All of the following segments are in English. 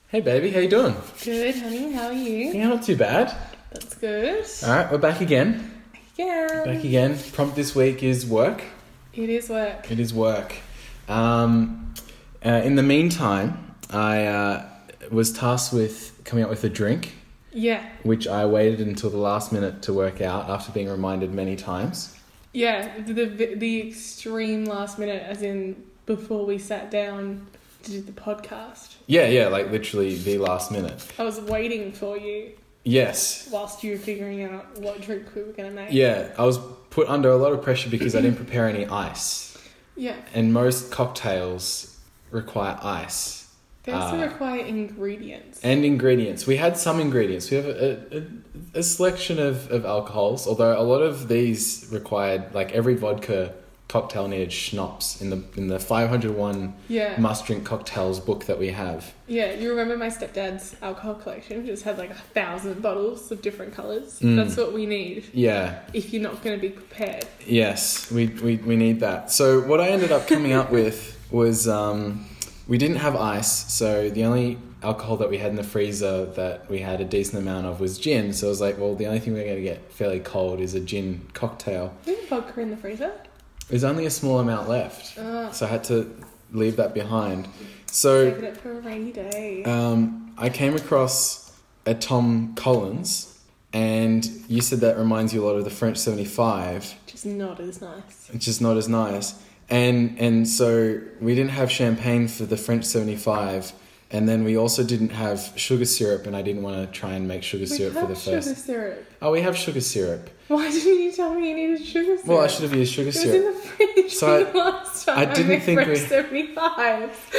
Hey baby, how you doing? Good, honey. How are you? Yeah, not too bad. That's good. Alright, we're back again. Yeah. Back again. Prompt this week is work. It is work. It is work. In the meantime, I was tasked with coming up with a drink, Yeah. which I waited until the last minute to work out after being reminded many times. Yeah. The extreme last minute, as in before we sat down to do the podcast. Yeah, like literally the last minute. I was waiting for you Yes. whilst you were figuring out what drink we were going to make. Yeah, I was put under a lot of pressure because I didn't prepare any ice. Yeah. And most cocktails require ice. They also require ingredients. And ingredients. We had some ingredients. We have a selection of alcohols, although a lot of these required, like every vodka cocktail needed schnapps in the 501 Yeah. must drink cocktails book that we have. Yeah, you remember my stepdad's alcohol collection? Just had like 1,000 bottles of different colours. Mm. That's what we need Yeah. if you're not going to be prepared. Yes, we need that. So what I ended up coming up with was we didn't have ice, so the only alcohol that we had in the freezer that we had a decent amount of was gin. So I was like, well, the only thing we're going to get fairly cold is a gin cocktail. Do you have vodka in the freezer? There's only a small amount left, Oh. so I had to leave that behind. So Saving it for a rainy day. I came across a Tom Collins, and you said that reminds you a lot of the French 75, Just not as nice. which is not as nice. And so we didn't have champagne for the French 75, and then we also didn't have sugar syrup, and I didn't want to try and make sugar syrup for the sugar first. syrup. Oh, we have sugar syrup. Why didn't you tell me you needed sugar syrup? Well, I should have used sugar It was syrup. in the fridge So the last time I didn't made think French we- 75.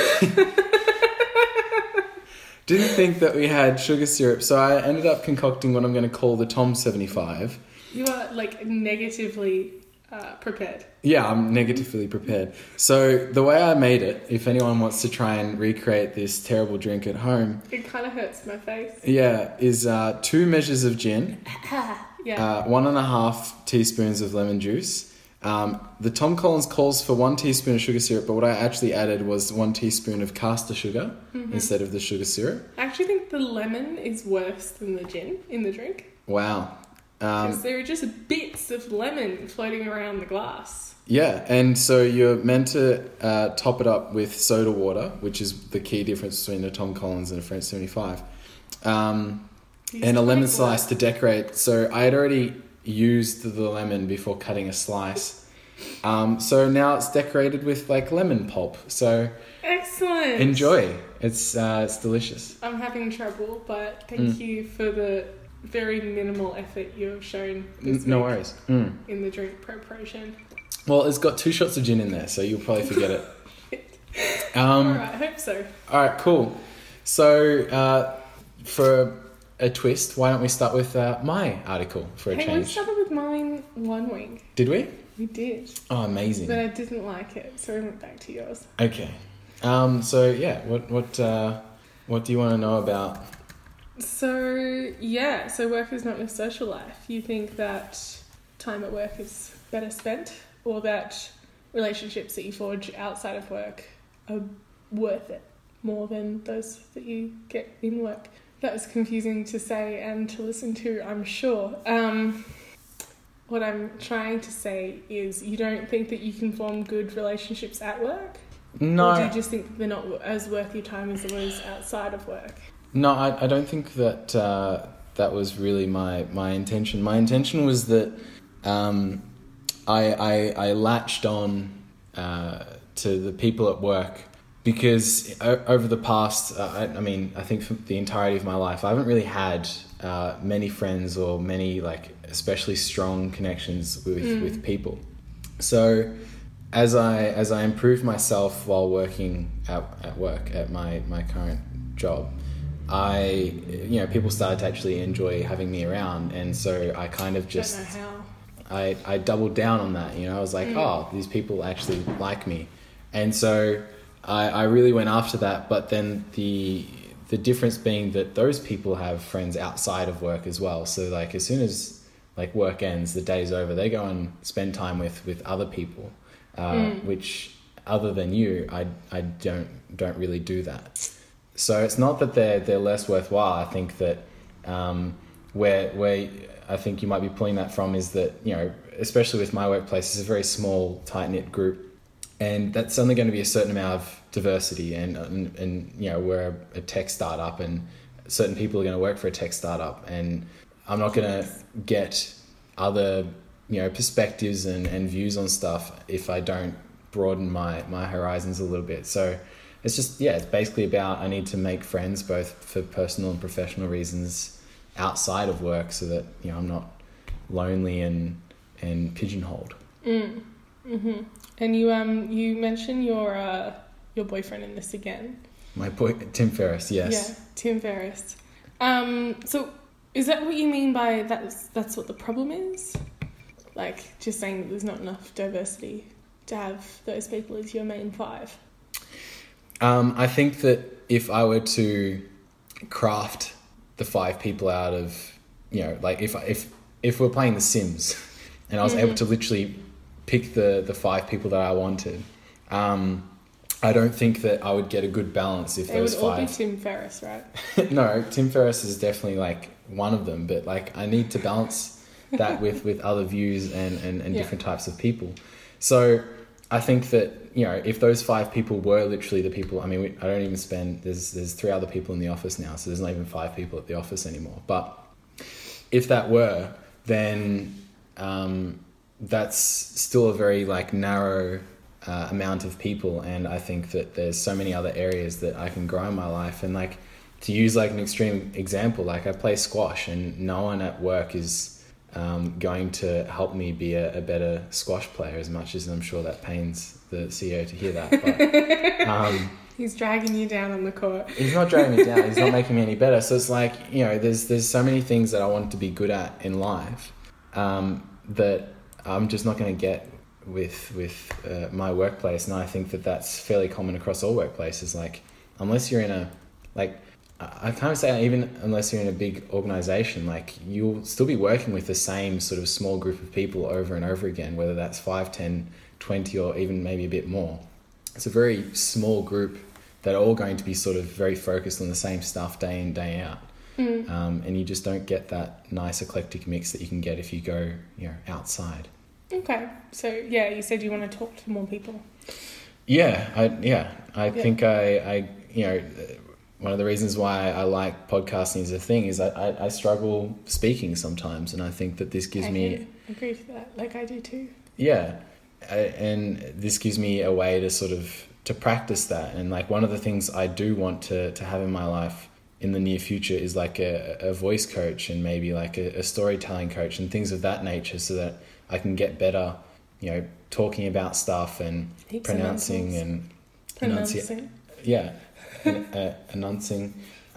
Didn't think that we had sugar syrup, so I ended up concocting what I'm going to call the Tom 75. You are like negatively prepared. Yeah, I'm negatively prepared. So the way I made it, if anyone wants to try and recreate this terrible drink at home, It kind of hurts my face. yeah, is 2 measures of gin, Yeah. 1.5 teaspoons of lemon juice. The Tom Collins calls for 1 teaspoon of sugar syrup, but what I actually added was 1 teaspoon of caster sugar instead of the sugar syrup. I actually think the lemon is worse than the gin in the drink. Wow. Because there are just bits of lemon floating around the glass. Yeah, and so you're meant to top it up with soda water, which is the key difference between a Tom Collins and a French 75. And a lemon slice to decorate. So I had already used the lemon before cutting a slice. So now it's decorated with like lemon pulp. So Excellent. enjoy. It's delicious. I'm having trouble, but thank you for the very minimal effort you have shown this No week worries. in the drink preparation. Well, it's got 2 shots of gin in there, so you'll probably forget it. Alright, I hope so. All right, cool. So for a twist, why don't we start with my article for a Hey, we change? started with mine one week. Did we? We did. Oh, amazing. But I didn't like it, so we went back to yours. Okay. So yeah, what do you want to know about? So work is not your social life. You think that time at work is better spent, or that relationships that you forge outside of work are worth it more than those that you get in work? That was confusing to say and to listen to, I'm sure. What I'm trying to say is you don't think that you can form good relationships at work? No, Or do you just think they're not as worth your time as it was outside of work? no, I don't think that that was really my intention. My intention was that I latched on to the people at work because over the past, I think for the entirety of my life, I haven't really had many friends or many like especially strong connections with people. So as I improved myself while working at work at my current job, people started to actually enjoy having me around, and so I kind of just Don't know how. I doubled down on that. I was like, oh, these people actually like me, and so I really went after that. But then the difference being that those people have friends outside of work as well. So like as soon as like work ends, the day's over, they go and spend time with other people, which other than you, I don't really do that. So it's not that they're less worthwhile. I think that where I think you might be pulling that from is that, you know, especially with my workplace, it's a very small, tight-knit group, and that's only going to be a certain amount of diversity, and you know, we're a tech startup, and certain people are going to work for a tech startup, and I'm not going to get other, you know, perspectives and views on stuff if I don't broaden my horizons a little bit. So it's just, yeah, it's basically about, I need to make friends both for personal and professional reasons outside of work, so that, you know, I'm not lonely and pigeonholed. Mm-hmm. And you mentioned your boyfriend in this again. My boy Tim Ferriss, yes. Yeah, Tim Ferriss. So is that what you mean by that's what the problem is? Like, just saying that there's not enough diversity to have those people as your main five? I think that if I were to craft the five people out of, you know, like if we're playing The Sims and I was able to literally pick the five people that I wanted, I don't think that I would get a good balance if those five... They would all be Tim Ferriss, right? No, Tim Ferriss is definitely like one of them, but like I need to balance that with other views and different types of people. So I think that, you know, if those five people were literally the people, I mean, I don't even spend, there's 3 other people in the office now, so there's not even 5 people at the office anymore. But if that were, then that's still a very like narrow amount of people, and I think that there's so many other areas that I can grow in my life. And like, to use like an extreme example, like I play squash, and no one at work is going to help me be a better squash player, as much as I'm sure that pains the CEO to hear that. But he's dragging you down on the court. He's not dragging me down. He's not making me any better. So it's like, you know, there's so many things that I want to be good at in life that I'm just not going to get with my workplace. And I think that that's fairly common across all workplaces. Like, unless you're in a, like, I kind of say even unless you're in a big organization, like you'll still be working with the same sort of small group of people over and over again, whether that's 5, 10, 20, or even maybe a bit more. It's a very small group that are all going to be sort of very focused on the same stuff day in, day out. And you just don't get that nice eclectic mix that you can get if you go, you know, outside. Okay. So, yeah, you said you want to talk to more people. I think I you know, one of the reasons why I like podcasting as a thing is I struggle speaking sometimes, and I think that this gives me... I agree with that, like I do too. Yeah, and this gives me a way to sort of, to practice that. And like, one of the things I do want to have in my life in the near future is like a voice coach, and maybe like a storytelling coach and things of that nature, so that I can get better, you know, talking about stuff and pronouncing and pronouncing. Yeah. Announcing.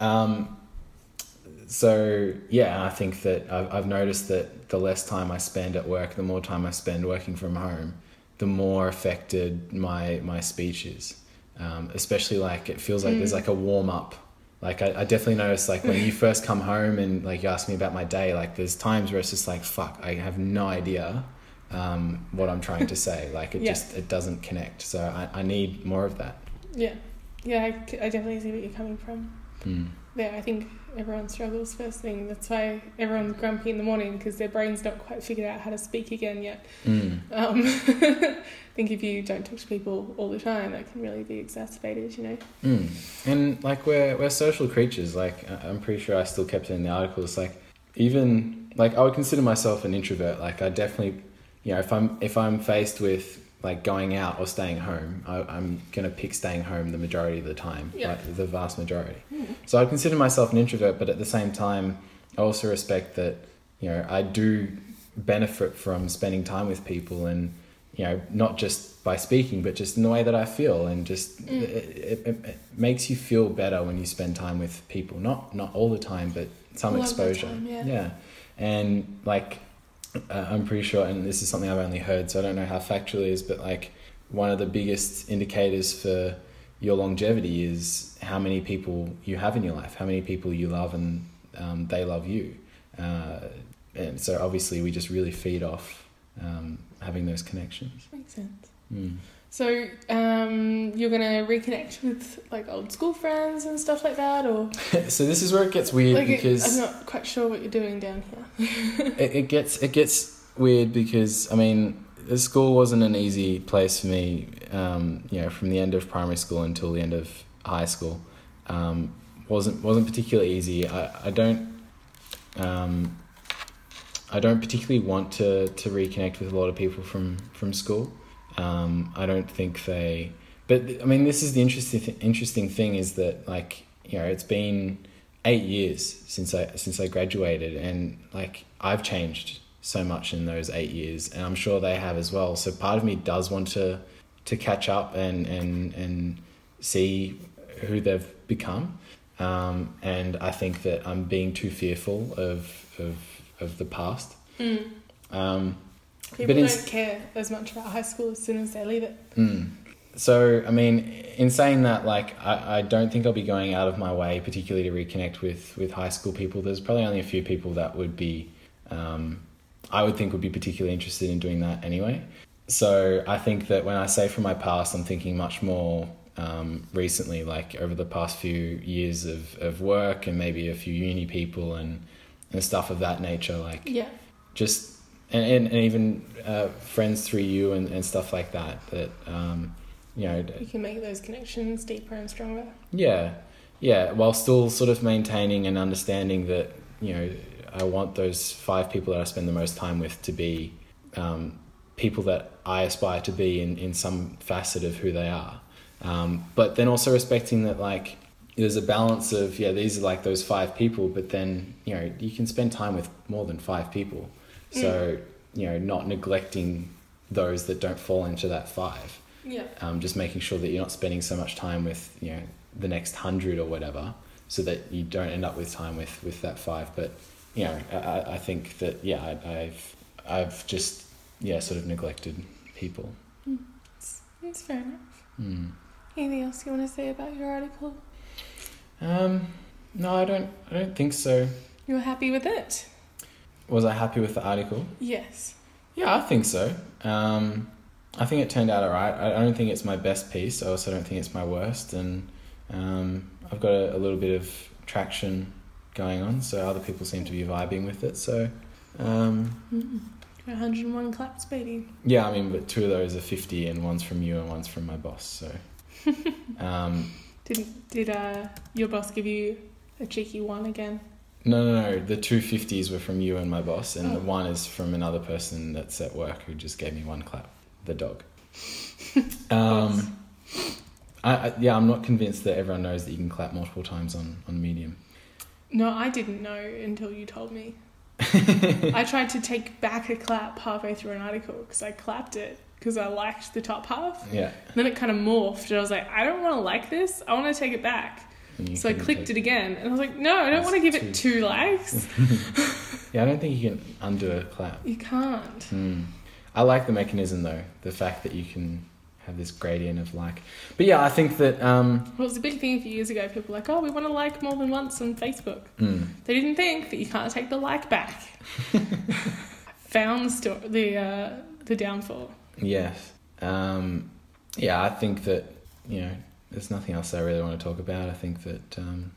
So yeah, I think that I've noticed that the less time I spend at work, the more time I spend working from home, the more affected my speech is. Especially like, it feels like there's like a warm up. Like I definitely notice, like when you first come home and like you ask me about my day, like there's times where it's just like, fuck, I have no idea what I'm trying to say. Like it doesn't connect. So I need more of that. Yeah. Yeah, I definitely see what you're coming from. Yeah, I think everyone struggles first thing. That's why everyone's grumpy in the morning, because their brain's not quite figured out how to speak again yet. I think if you don't talk to people all the time, that can really be exacerbated, you know. And like, we're social creatures. Like, I'm pretty sure I still kept it in the articles. Like, even like, I would consider myself an introvert. Like, I definitely, you know, if I'm faced with like going out or staying home, I'm going to pick staying home the majority of the time, like the vast majority. So I consider myself an introvert, but at the same time, I also respect that, you know, I do benefit from spending time with people, and, you know, not just by speaking, but just in the way that I feel, and just it makes you feel better when you spend time with people. Not all the time, but some exposure. Yeah. And like, I'm pretty sure, and this is something I've only heard, so I don't know how factual it is, but like, one of the biggest indicators for your longevity is how many people you have in your life, how many people you love, and they love you. And so obviously we just really feed off having those connections. Makes sense. So, you're gonna reconnect with like old school friends and stuff like that, or So this is where it gets weird because I'm not quite sure what you're doing down here. it gets weird because I mean the school wasn't an easy place for me. From the end of primary school until the end of high school, wasn't particularly easy. I don't particularly want to reconnect with a lot of people from school. I don't think they, but I mean, this is the interesting thing is that like, it's been 8 years since I graduated, and like I've changed so much in those 8 years, and I'm sure they have as well. So part of me does want to catch up and see who they've become. And I think that I'm being too fearful of the past. People don't care as much about high school as soon as they leave it. So, I mean, in saying that, like, I don't think I'll be going out of my way, particularly to reconnect with high school people. There's probably only a few people that would be, I would think would be particularly interested in doing that anyway. So I think that when I say from my past, I'm thinking much more recently, like over the past few years of work and maybe a few uni people and stuff of that nature. Like, just... And even friends through you and stuff like that you can make those connections deeper and stronger. Yeah, while still sort of maintaining and understanding that I want those 5 people that I spend the most time with to be people that I aspire to be in some facet of who they are, but then also respecting that like there's a balance of these are like those 5 people, but then you can spend time with more than 5 people. So, not neglecting those that don't fall into that 5. Yeah. Just making sure that you're not spending so much time with, the next 100 or whatever, so that you don't end up with time with that 5. But, I think that, I've just, sort of neglected people. That's fair enough. Anything else you want to say about your article? No, I don't think so. You were happy with it? Was I happy with the article? Yes. Yeah, I think so. I think it turned out alright. I don't think it's my best piece. I also don't think it's my worst. And I've got a little bit of traction going on, so other people seem to be vibing with it. So, 101 claps, baby. Yeah, I mean, but 2 of those are 50, and one's from you and one's from my boss. So, did your boss give you a cheeky one again? No. The 2 50s were from you and my boss, and the one is from another person that's at work who just gave me 1 clap. The dog. I'm not convinced that everyone knows that you can clap multiple times on Medium. No, I didn't know until you told me. I tried to take back a clap halfway through an article because I clapped it because I liked the top half. Yeah. Then it kind of morphed, and I was like, I don't want to like this. I want to take it back. So I clicked it again, and I was like, no, I don't want to give it 2 likes. Yeah, I don't think you can undo a clap. You can't. I like the mechanism, though. The fact that you can have this gradient of like. But yeah, I think that... Well, it was a big thing a few years ago. People were like, we want to like more than once on Facebook. They didn't think that you can't take the like back. Found the downfall. Yes. I think that, there's nothing else I really want to talk about. I think that,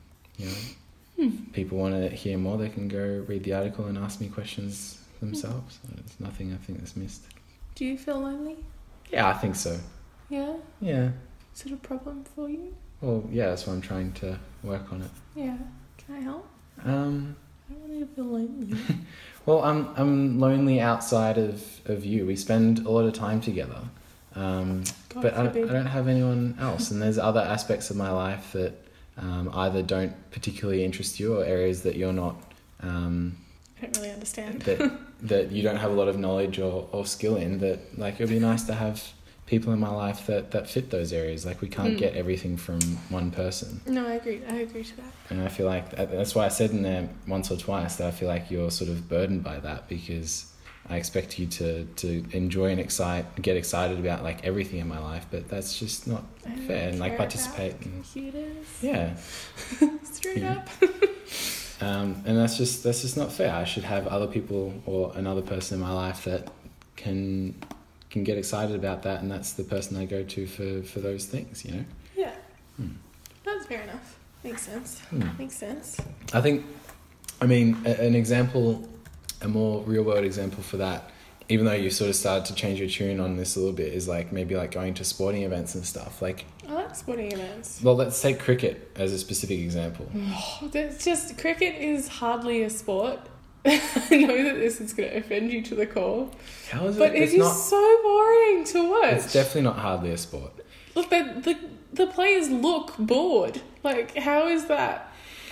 people want to hear more, they can go read the article and ask me questions themselves. There's nothing I think that's missed. Do you feel lonely? Yeah, I think so. Yeah? Yeah. Is it a problem for you? Well, yeah, that's why I'm trying to work on it. Yeah. Can I help? I don't want you to feel lonely. Well, I'm lonely outside of you. We spend a lot of time together. But I don't have anyone else, and there's other aspects of my life that either don't particularly interest you, or areas that you're not... I don't really understand. that you don't have a lot of knowledge or skill in, that like it would be nice to have people in my life that fit those areas. Like we can't get everything from one person. No, I agree to that. And I feel like that's why I said in there once or twice that I feel like you're sort of burdened by that, because I expect you to enjoy and get excited about like everything in my life, but that's just not fair. And like participate in computers. Yeah. Straight up. And that's just not fair. I should have other people or another person in my life that can can get excited about that, and that's the person I go to for those things, you know? Yeah. That's fair enough. Makes sense. Makes sense. I think, I mean, an example, a more real-world example for that, even though you sort of started to change your tune on this a little bit, is like maybe like going to sporting events and stuff. Like, I like sporting events. Well, let's take cricket as a specific example. It's just, cricket is hardly a sport. I know that this is going to offend you to the core. How is it? But it is so boring to watch. It's definitely not hardly a sport. Look, the players look bored. Like, how is that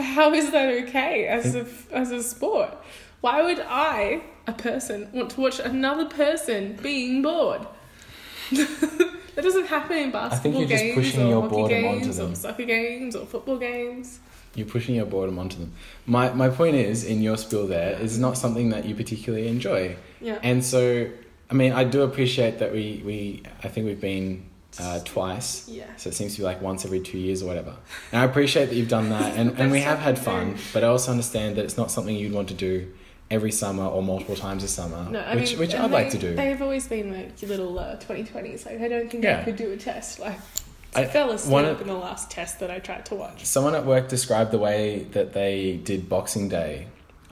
okay as a sport? Why would I, a person, want to watch another person being bored? That doesn't happen in basketball games or hockey games or soccer games or football games. You're pushing your boredom onto them. My point is, in your spiel there, is not something that you particularly enjoy. Yeah. And so, I mean, I do appreciate that I think we've been twice. Yeah. So it seems to be like once every 2 years or whatever. And I appreciate that you've done that, and we have had fun, but I also understand that it's not something you'd want to do every summer or multiple times a summer, which I'd like to do. They've always been like your little 2020s. Like, I don't think I could do a test. Like, I fell asleep in the last test that I tried to watch. Someone at work described the way that they did Boxing Day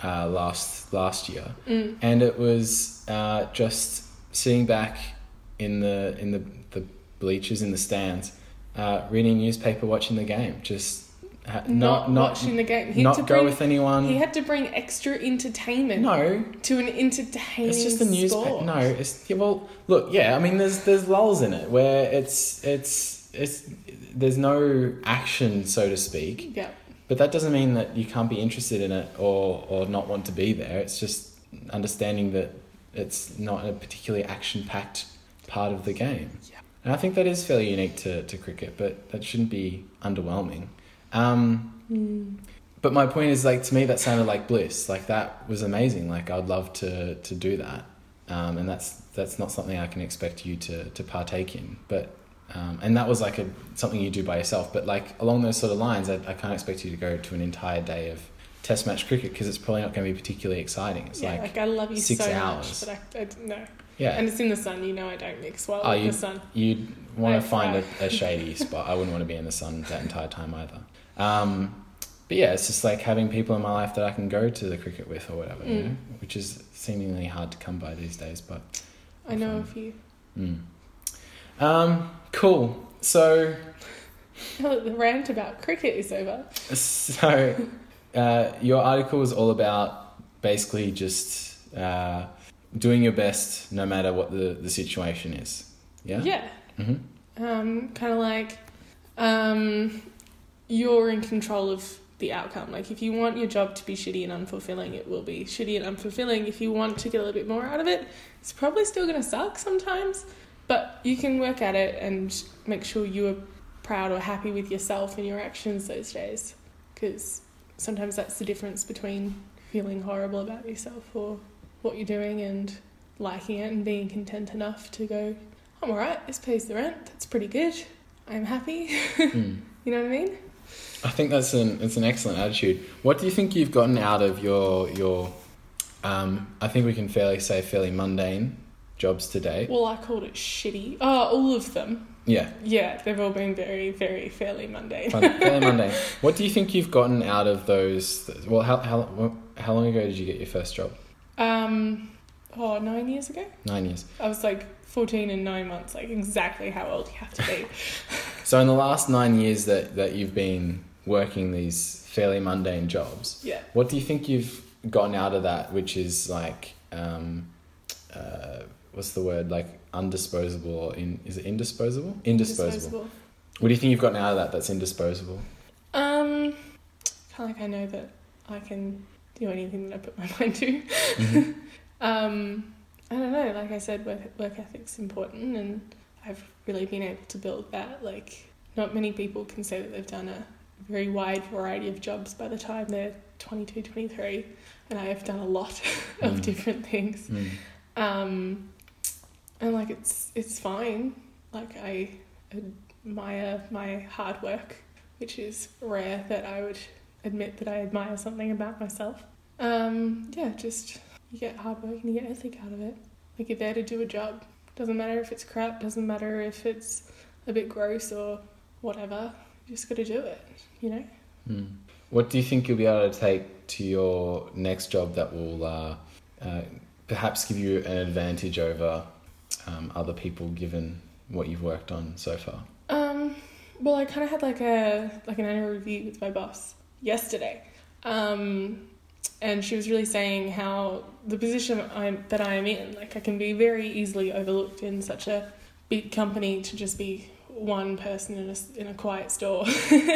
last year, and it was just sitting back in the bleachers in the stands, reading a newspaper, watching the game, just not watching the game. Go with anyone. He had to bring extra entertainment. To an entertaining. It's just a newspaper. No, it's look. Yeah, I mean, there's lulls in it where it's there's no action, so to speak. Yeah. But that doesn't mean that you can't be interested in it or not want to be there. It's just understanding that it's not a particularly action-packed part of the game. Yeah. And I think that is fairly unique to cricket, but that shouldn't be underwhelming. But my point is, like, to me, that sounded like bliss. Like, that was amazing. Like, I'd love to do that. And that's not something I can expect you to partake in. But and that was like something you do by yourself. But like along those sort of lines, I can't expect you to go to an entire day of test match cricket because it's probably not going to be particularly exciting. It's like I love you 6 so hours. much, but I no. Yeah. And it's in the sun. You know, I don't mix well in the sun. You'd want to find a shady spot. I wouldn't want to be in the sun that entire time either. But yeah, it's just like having people in my life that I can go to the cricket with or whatever, you know, which is seemingly hard to come by these days. But I know a few. Cool. So the rant about cricket is over. So your article was all about basically just doing your best no matter what the situation is. Yeah? Yeah. Mm-hmm. Kind of like you're in control of the outcome. Like, if you want your job to be shitty and unfulfilling, it will be shitty and unfulfilling. If you want to get a little bit more out of it, it's probably still going to suck sometimes, but you can work at it and make sure you are proud or happy with yourself and your actions those days, because sometimes that's the difference between feeling horrible about yourself or what you're doing and liking it and being content enough to go, I'm alright, this pays the rent, that's pretty good, I'm happy. You know what I mean? I think it's an excellent attitude. What do you think you've gotten out of your I think we can fairly mundane jobs today? Well, I called it shitty. Oh, all of them. Yeah. Yeah, they've all been very, very fairly mundane. Fairly mundane. What do you think you've gotten out of those? Well, how long ago did you get your first job? 9 years ago. 9 years. I was like 14 and 9 months, like exactly how old you have to be. So in the last 9 years that you've been working these fairly mundane jobs, yeah, what do you think you've gotten out of that, which is like, what's the word, like undisposable, or is it indisposable? Indisposable. What do you think you've gotten out of that that's indisposable? Kind of like I know that I can do anything that I put my mind to. Mm-hmm. I don't know, like I said, work ethic's important, and I've really been able to build that. Like, not many people can say that they've done a very wide variety of jobs by the time they're 22, 23, and I have done a lot of different things. And like it's fine. Like, I admire my hard work, which is rare that I would admit that I admire something about myself. Just you get hard work and you get ethic out of it. Like, you're there to do a job. It Doesn't matter if it's crap, doesn't matter if it's a bit gross or whatever. You just got to do it, you know? What do you think you'll be able to take to your next job that will perhaps give you an advantage over other people, given what you've worked on so far? Well, I kind of had like an annual review with my boss yesterday, and she was really saying how the position that I am in, like I can be very easily overlooked in such a big company to just be one person in a quiet store.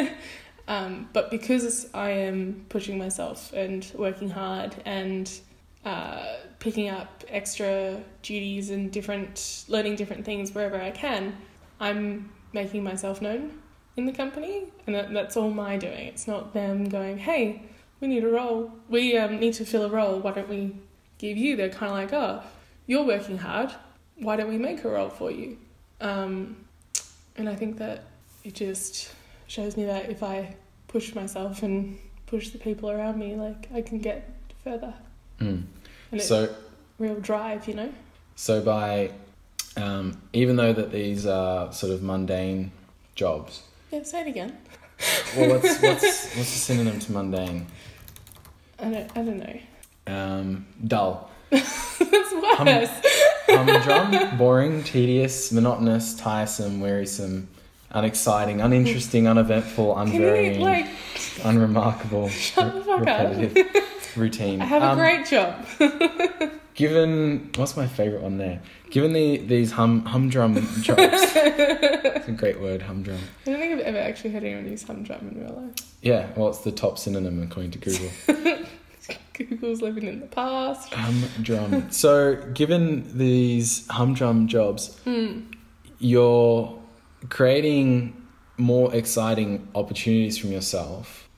But because I am pushing myself and working hard and picking up extra duties and learning different things wherever I can, I'm making myself known in the company, and that's all my doing. It's not them going, hey, we need a role. We need to fill a role. Why don't we give you? They're kind of like, oh, you're working hard. Why don't we make a role for you? And I think that it just shows me that if I push myself and push the people around me, like I can get further. And it's real drive, you know? So by, even though that these are sort of mundane jobs. Yeah, say it again. Well, what's the synonym to mundane? I don't know. Dull. That's worse. Humdrum, boring, tedious, monotonous, tiresome, wearisome, unexciting, uninteresting, uneventful, unvarying, unremarkable, shut the fuck repetitive, up. routine. I have a great job. Given, what's my favourite one there? Given these humdrum jobs. It's a great word, humdrum. I don't think I've ever actually heard anyone use humdrum in real life. Yeah, well, it's the top synonym according to Google. Google's living in the past. Humdrum. So, given these humdrum jobs, you're creating more exciting opportunities for yourself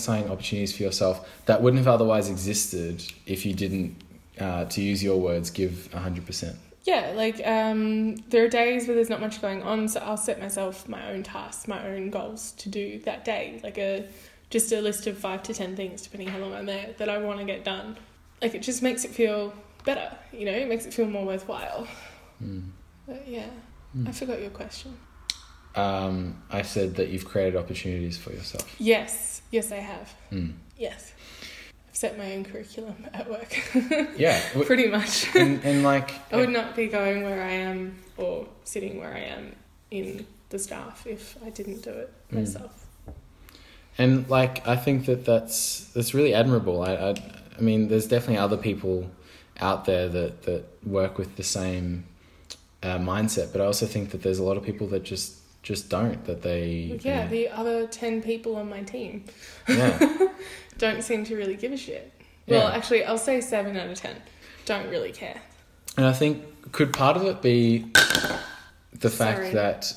that wouldn't have otherwise existed if you didn't, to use your words, give 100%. Yeah, like there are days where there's not much going on, so I'll set myself my own tasks, my own goals to do that day, like just a list of 5 to 10 things, depending how long I'm there, that I want to get done. Like it just makes it feel better, you know, it makes it feel more worthwhile. But yeah, I forgot your question. I said that you've created opportunities for yourself. Yes, I have. Yes. Set my own curriculum at work. Yeah. Pretty much. And like... I would not be going where I am or sitting where I am in the staff if I didn't do it myself. And like, I think that's really admirable. I mean, there's definitely other people out there that work with the same mindset, but I also think that there's a lot of people that just don't, that they... Yeah, the other 10 people on my team. Yeah. Don't seem to really give a shit. Yeah. Well, actually, I'll say 7 out of 10 don't really care. And I think, could part of it be the fact that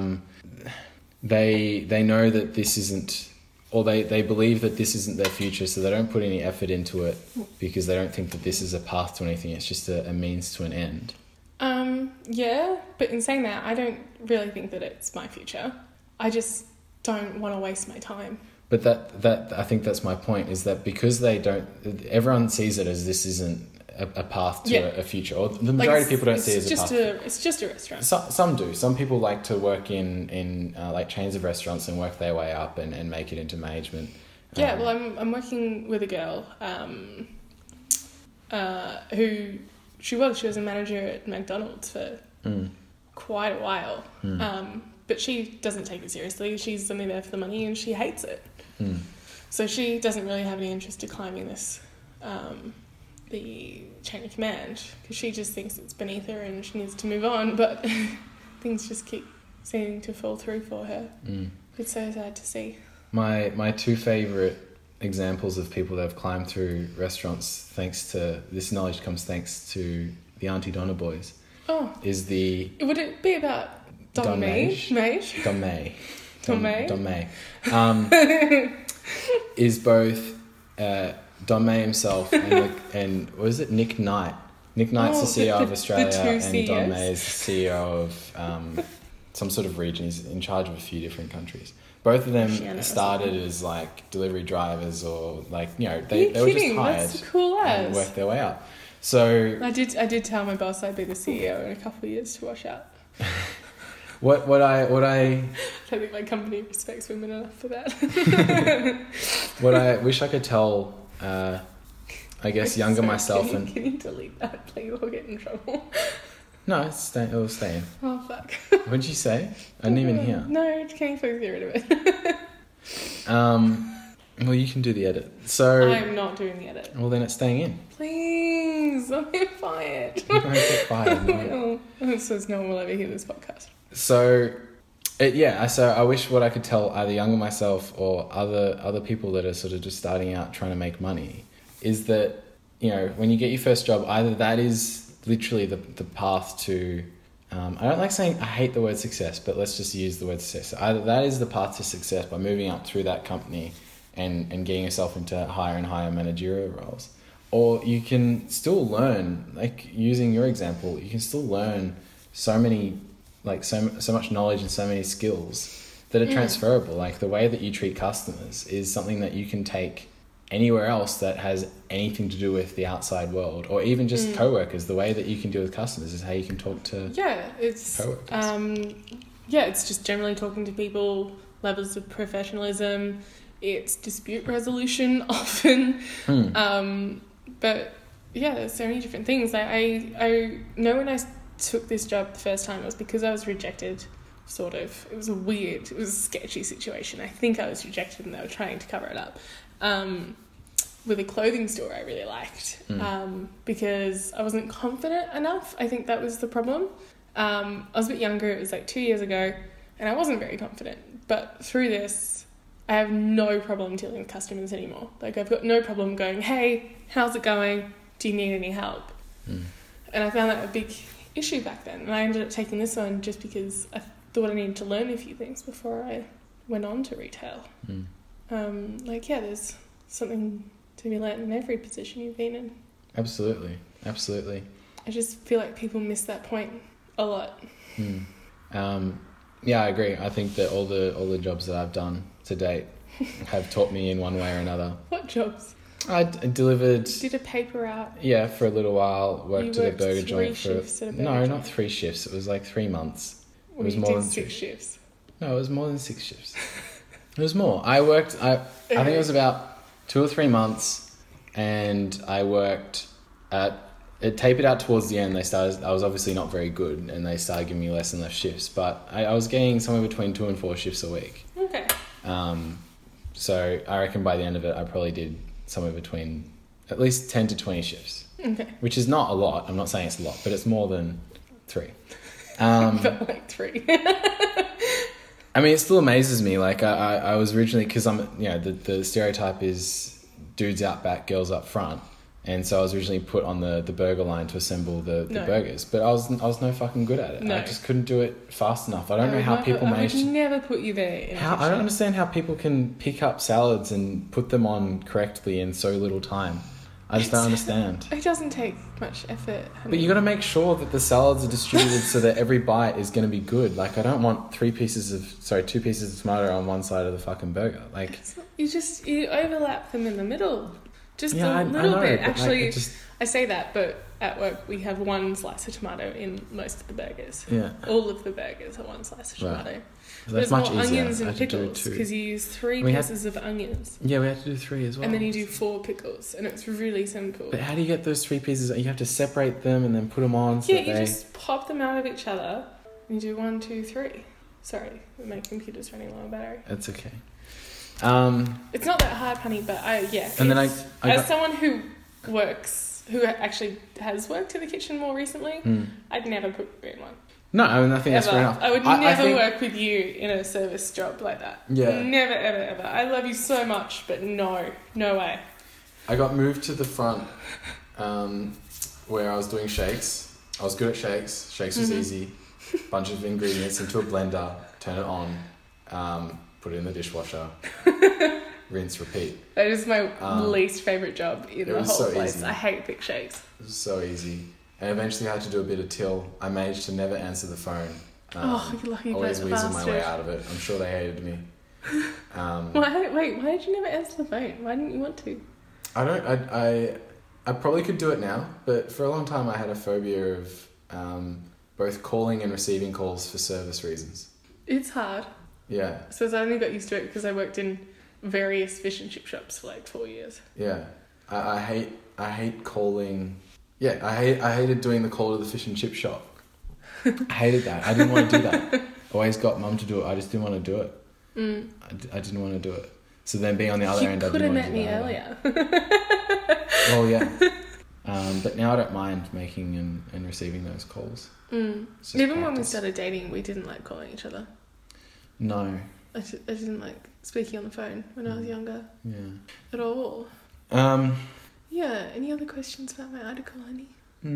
they know that this isn't, or they believe that this isn't their future, so they don't put any effort into it because they don't think that this is a path to anything. It's just a means to an end. Yeah, but in saying that, I don't really think that it's my future. I just don't want to waste my time. But that I think that's my point, is that because they don't, everyone sees it as this isn't a path to a future, or the majority of people don't see it as a path. It's just a restaurant. Some do. Some people like to work in like chains of restaurants and work their way up and make it into management. Yeah, well, I'm working with a girl who she was a manager at McDonald's for quite a while. But she doesn't take it seriously. She's only there for the money and she hates it. So she doesn't really have any interest in climbing this, the chain of command, because she just thinks it's beneath her and she needs to move on, but things just keep seeming to fall through for her. It's so sad to see. My 2 favourite examples of people that have climbed through restaurants, this knowledge comes thanks to the Auntie Donna boys. Oh. Would it be about Don May? Don May is both Don May himself and what is it, Nick Knight? Nick Knight's the CEO of Australia, and Don May is the CEO of some sort of region. He's in charge of a few different countries. Both of them started as like delivery drivers, or like, you know, they were just hired That's cool and worked their way up. So I did tell my boss I'd be the CEO in a couple of years to wash out. what I I don't think my company respects women enough for that. what I wish I could tell, I guess, younger Sorry, myself can and you delete that, please? I'll get in trouble. no, it'll stay in. Oh fuck. What did you say? I didn't even hear. No, can you please get rid of it? Well, you can do the edit. So I'm not doing the edit. well, then it's staying in. Please, I'm fired. You don't get fired. No. Oh, so no one will ever hear this podcast. So I wish what I could tell either younger myself or other people that are sort of just starting out trying to make money is that, you know, when you get your first job, either that is literally the path to, I don't like saying, I hate the word success, but let's just use the word success. So either that is the path to success by moving up through that company and getting yourself into higher and higher managerial roles, or you can still learn, like using your example, you can still learn so many, like so much knowledge and so many skills that are transferable. Like the way that you treat customers is something that you can take anywhere else that has anything to do with the outside world, or even just co-workers. The way that you can deal with customers is how you can talk to it's co-workers. It's just generally talking to people, levels of professionalism, it's dispute resolution often. But yeah, there's so many different things. I know when I took this job the first time, it was because I was rejected, sort of. It was a sketchy situation. I think I was rejected and they were trying to cover it up. With a clothing store I really liked, because I wasn't confident enough. I think that was the problem. I was a bit younger, it was like 2 years ago, and I wasn't very confident. But through this, I have no problem dealing with customers anymore. Like, I've got no problem going, hey, how's it going? Do you need any help? And I found that a big issue back then. And I ended up taking this on just because I thought I needed to learn a few things before I went on to retail. There's something to be learned in every position you've been in. Absolutely. I just feel like people miss that point a lot. I agree. I think that all the jobs that I've done to date have taught me in one way or another. What jobs? I delivered... Did a paper out? Yeah, for a little while. Worked at a burger joint for... No, not 3 shifts. It was like 3 months. It was more than 6 shifts. No, it was more than 6 shifts. It was more. I think it was about 2 or 3 months, and I worked at... It tapered out towards the end. I was obviously not very good, and they started giving me less and less shifts, but I was getting somewhere between 2 and 4 shifts a week. Okay. So I reckon by the end of it, I probably did somewhere between at least 10 to 20 shifts. Okay. Which is not a lot. I'm not saying it's a lot, but it's more than 3. But like 3. I mean, it still amazes me. Like I was originally, because the stereotype is dudes out back, girls up front. And so I was originally put on the burger line to assemble the burgers, but I was no fucking good at it. No. I just couldn't do it fast enough. I don't know how people manage to... I would never put you there. I don't understand how people can pick up salads and put them on correctly in so little time. I just don't understand. It doesn't take much effort. But you got to make sure that the salads are distributed so that every bite is going to be good. Like, I don't want 2 pieces of tomato on one side of the fucking burger. Like, you overlap them in the middle. Just a little know, bit. but Actually, like I say that, but at work we have 1 slice of tomato in most of the burgers. Yeah. All of the burgers are 1 slice of tomato. Right. There's much more easier. onions and pickles because you use 3 pieces of onions. Yeah, we had to do 3 as well. And then you do 4 pickles, and it's really simple. But how do you get those 3 pieces? You have to separate them and then put them on. You just pop them out of each other. And you do 1, 2, 3. Sorry, my computer's running low on battery. That's okay. It's not that hard, honey, but And then as someone who actually has worked in the kitchen more recently, I'd never put you in one. No, I mean, I think that's fair enough. I would never work with you in a service job like that. Yeah. Never, ever, ever. I love you so much, but no way. I got moved to the front where I was doing shakes. I was good at shakes. Shakes was easy. Bunch of ingredients into a blender, turn it on, put it in the dishwasher, rinse, repeat. That is my least favourite job in the whole place. Easy. I hate thick shakes. It was so ezy. And eventually I had to do a bit of till. I managed to never answer the phone. You're lucky. Always weasel my way out of it. I'm sure they hated me. Why did you never answer the phone? Why didn't you want to? I probably could do it now, but for a long time I had a phobia of both calling and receiving calls for service reasons. It's hard. Yeah. So I only got used to it because I worked in various fish and chip shops for like 4 years. Yeah. I hate calling. Yeah, I hated doing the call to the fish and chip shop. I hated that. I didn't want to do that. Always got mum to do it. I just didn't want to do it. I didn't want to do it. So then being on the other end, I didn't want to do that. You could have met me earlier. Well, yeah. But now I don't mind making and receiving those calls. Even when we started dating, we didn't like calling each other. No. I didn't like speaking on the phone when I was younger. Yeah. At all. Yeah. Any other questions about my article, honey?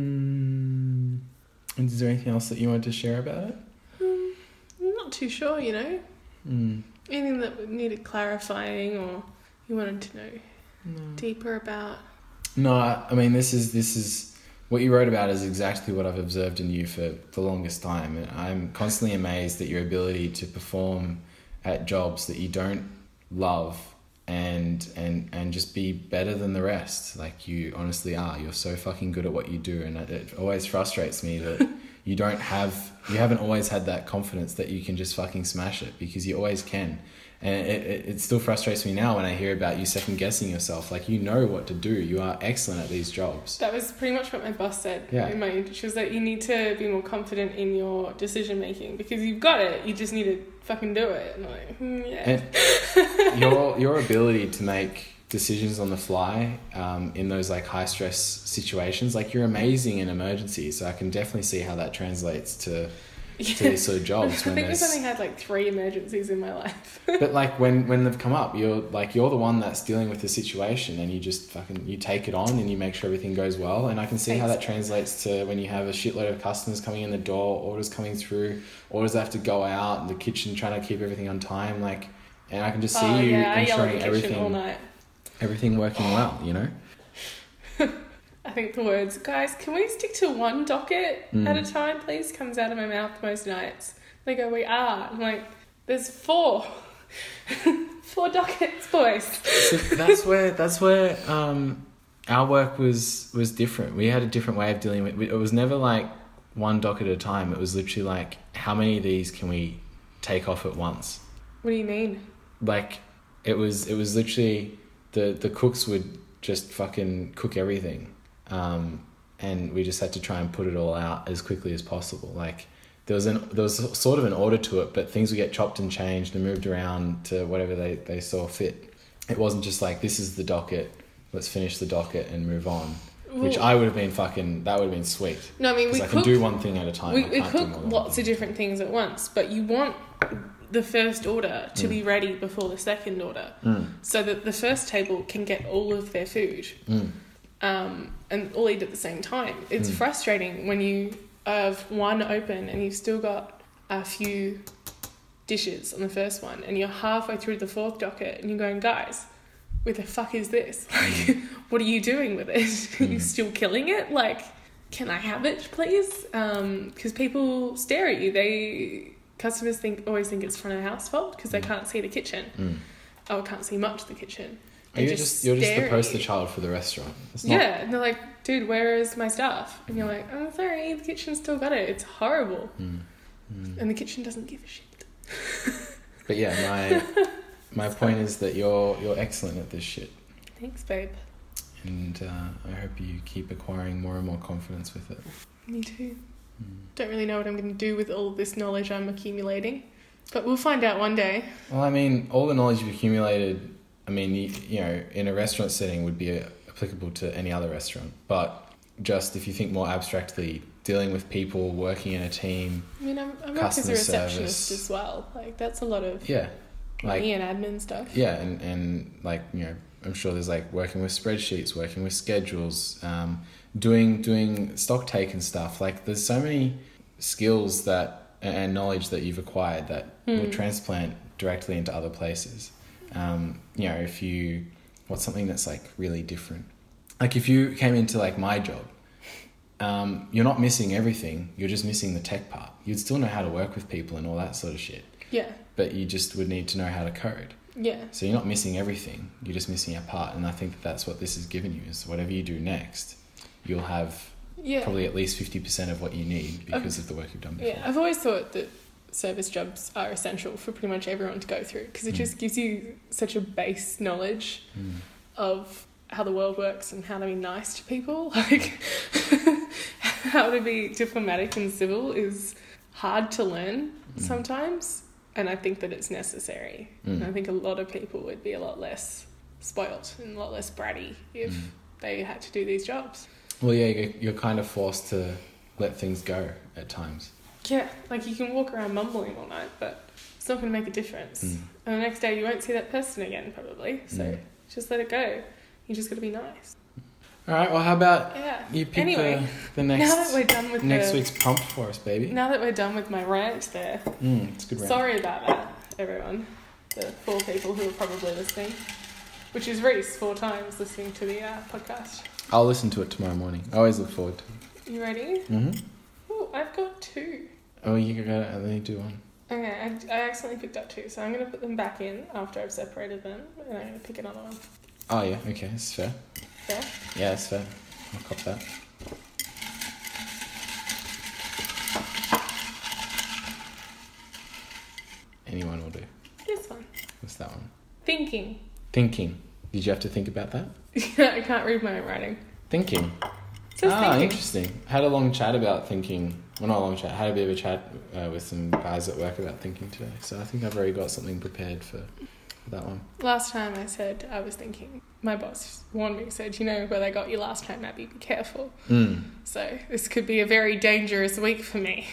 Is there anything else that you wanted to share about it? I'm not too sure, you know. Anything that needed clarifying or you wanted to know deeper about? No, I mean this is what you wrote about is exactly what I've observed in you for the longest time. And I'm constantly amazed at your ability to perform at jobs that you don't love and just be better than the rest. Like you honestly are. You're so fucking good at what you do, and it always frustrates me that you haven't always had that confidence that you can just fucking smash it, because you always can. And it still frustrates me now when I hear about you second guessing yourself. Like, you know what to do. You are excellent at these jobs. That was pretty much what my boss said. Yeah. She was like, you need to be more confident in your decision making because you've got it. You just need to fucking do it. And I'm like, yeah. And your ability to make decisions on the fly in those like high stress situations, like you're amazing in emergencies. So I can definitely see how that translates to these sort of jobs. I think I've only had like 3 emergencies in my life. But like when they've come up, you're the one that's dealing with the situation, and you just you take it on and you make sure everything goes well. And I can see how that translates to when you have a shitload of customers coming in the door, orders coming through, orders that have to go out, and the kitchen trying to keep everything on time. Like, and I can just see you ensuring everything working well, you know? I think the words, guys, can we stick to 1 docket at a time, please, comes out of my mouth most nights. They go, we are. I'm like, there's 4. 4 dockets, boys. So that's where our work was different. We had a different way of dealing with it. It was never like 1 docket at a time. It was literally like, how many of these can we take off at once? What do you mean? Like, it was literally the cooks would just fucking cook everything. And we just had to try and put it all out as quickly as possible. Like, there was sort of an order to it, but things would get chopped and changed and moved around to whatever they saw fit. It wasn't just like, this is the docket, let's finish the docket and move on. Which I would have been that would have been sweet. No, I mean, we can do one thing at a time. We cook lots of different things at once, but you want the first order to be ready before the second order, so that the first table can get all of their food. And all eat at the same time. It's frustrating when you have 1 open and you've still got a few dishes on the first one, and you're halfway through the 4th docket and you're going, guys, what the fuck is this? Like, what are you doing with it? Are you still killing it? Like, can I have it, please? Because people stare at you. Customers always think it's front of house fault because they can't see the kitchen. Oh, can't see much of the kitchen. You're just the poster child for the restaurant. And they're like, dude, where is my stuff? And you're like, I'm sorry, the kitchen's still got it. It's horrible. And the kitchen doesn't give a shit. But yeah, my point is that you're excellent at this shit. Thanks, babe. And I hope you keep acquiring more and more confidence with it. Me too. Don't really know what I'm going to do with all this knowledge I'm accumulating, but we'll find out one day. Well, I mean, all the knowledge you've accumulated, I mean, you know, in a restaurant setting would be applicable to any other restaurant. But just if you think more abstractly, dealing with people, working in a team, I mean, I work as a receptionist as well. Like, that's a lot of money and admin stuff. Yeah, and like, you know, I'm sure there's like working with spreadsheets, working with schedules, doing stock take and stuff. Like, there's so many skills and knowledge that you've acquired that will transplant directly into other places. You know, what's something that's like really different? Like, if you came into like my job, you're not missing everything. You're just missing the tech part. You'd still know how to work with people and all that sort of shit. Yeah. But you just would need to know how to code. Yeah. So you're not missing everything. You're just missing a part. And I think that that's what this has given you, is whatever you do next, you'll have probably at least 50% of what you need because of the work you've done before. Yeah, I've always thought that service jobs are essential for pretty much everyone to go through, because it just gives you such a base knowledge of how the world works and how to be nice to people. Like, how to be diplomatic and civil is hard to learn sometimes, and I think that it's necessary. And I think a lot of people would be a lot less spoilt and a lot less bratty if they had to do these jobs. Well, yeah, you're kind of forced to let things go at times. Yeah, like you can walk around mumbling all night, but it's not going to make a difference. And the next day you won't see that person again, probably. So just let it go. You just got to be nice. All right, well, how about you pick the next, now that we're done with next week's prompt for us, baby? Now that we're done with my rant there. It's a good rant. Sorry about that, everyone. The 4 people who are probably listening. Which is Reese, 4 times listening to the podcast. I'll listen to it tomorrow morning. I always look forward to it. You ready? Mm-hmm. Oh, I've got 2. Oh, you got it. Let me do one. Okay, I accidentally picked up 2, so I'm going to put them back in after I've separated them, and I'm going to pick another one. Oh, yeah, okay, that's fair. Fair? Yeah, that's fair. I'll cop that. Anyone will do. This one. What's that one? Thinking. Thinking. Did you have to think about that? Yeah, I can't read my own writing. Thinking. It says thinking. Interesting. Had a long chat about thinking. Well, not a long chat. Had a bit of a chat with some guys at work about thinking today. So I think I've already got something prepared for that one. Last time I said I was thinking, my boss warned me, said, you know where they got you last time, Abby, be careful. So this could be a very dangerous week for me.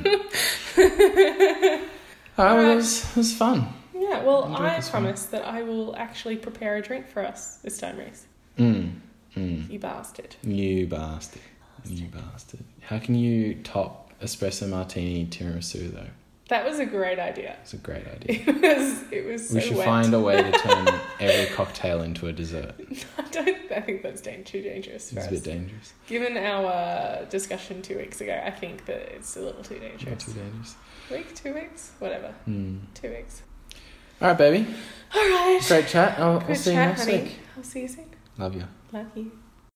Alright, well, it was fun. Yeah, well, I promise that I will actually prepare a drink for us this time, Reese. You bastard. You bastard. You bastard. How can you top espresso martini tiramisu, though? That was a great idea. It's a great idea. It was so we should wet. find a way to turn every cocktail into a dessert. I think that's too dangerous for us. It's a bit dangerous. Given our discussion 2 weeks ago, I think that it's a little too dangerous. Not too dangerous. Week, 2 weeks? Whatever. 2 weeks. Alright, baby. Alright. Great chat. I'll see you next week. I'll see you soon. Love you. Love you.